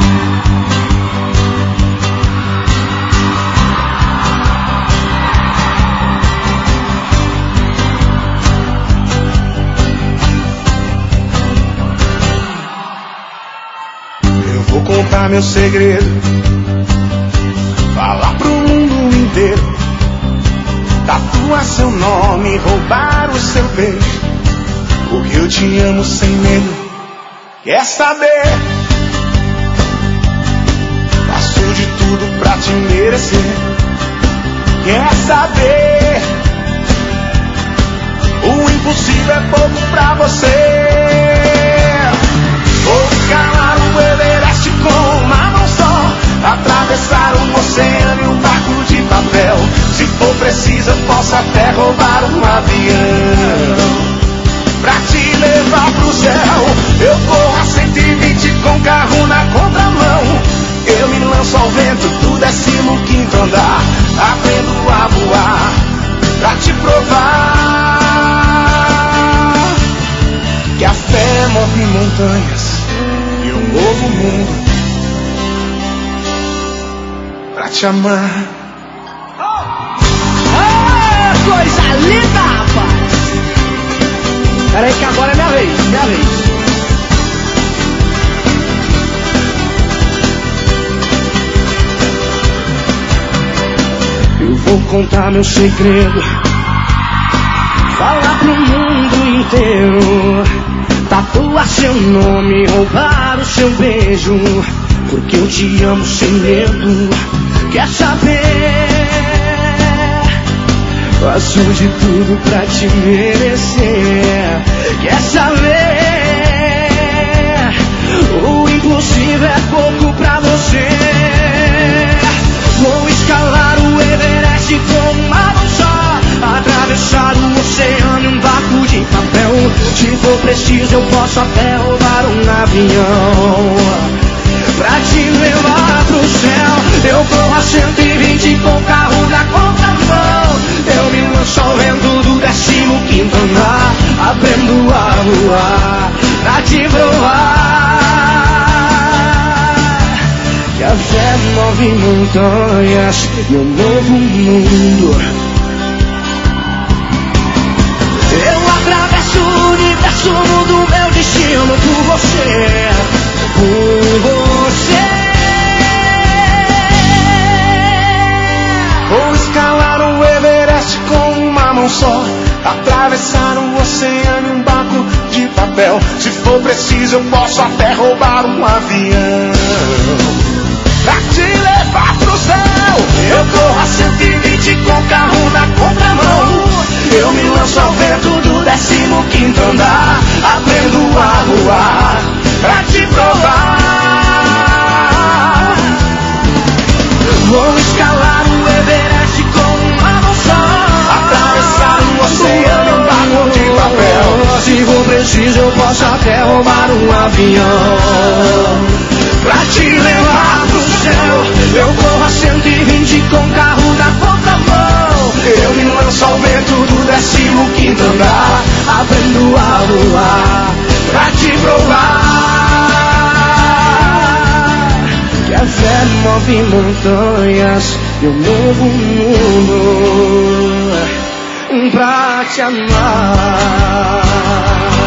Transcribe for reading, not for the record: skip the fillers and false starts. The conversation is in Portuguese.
Vou contar meu segredo, falar pro mundo inteiro, tatuar seu nome, roubar o seu beijo, porque eu te amo sem medo. Quer saber? Faço de tudo pra te merecer. Quer saber? O impossível é pouco pra você. Vou escalar o Everest com uma mão só, atravessar um oceano e um barco de papel. Se for preciso eu posso até roubar um avião pra te levar pro céu. Eu corro a 120 com carro na contramão. Eu me lanço ao vento do 15º andar, aprendo a voar pra te provar que a fé move montanhas e um novo mundo pra te amar. Coisa linda, rapaz! Pera aí que agora é minha vez. Eu vou contar meu segredo, falar pro mundo inteiro, tatuar seu nome, roubar o seu beijo, porque eu te amo sem medo. Quer saber? Faço de tudo pra te merecer. Quer saber? O impossível é pouco pra você. Vou escalar o Everest com uma mão só, atravessar o oceano em um barco de papel. Se for preciso eu posso até roubar um avião pra te levar pro céu. Eu corro a 120 com o carro na contramão. Eu me lanço ao vento do 15º andar, aprendo a voar pra te provar que a fé move montanhas e um novo mundo. Eu atravesso o universo, mudo meu destino por você, por você. Vou escalar o Everest com uma mão só, atravessar o oceano em um barco de papel. Se for preciso eu posso até roubar um avião pra te levar pro céu. Eu corro a 120 com o carro na contramão. Eu me lanço ao vento do 15º andar, aprendo a voar pra te provar. Vou escalar o Everest com uma mão só, atravessar o oceano em um barco de papel. Se for preciso eu posso até roubar um avião pra te levar pro céu. Eu corro a 120 com carro na contramão. Eu me lanço ao vento do 15º andar, aprendo a voar pra te provar que a fé move montanhas e um novo mundo pra te amar.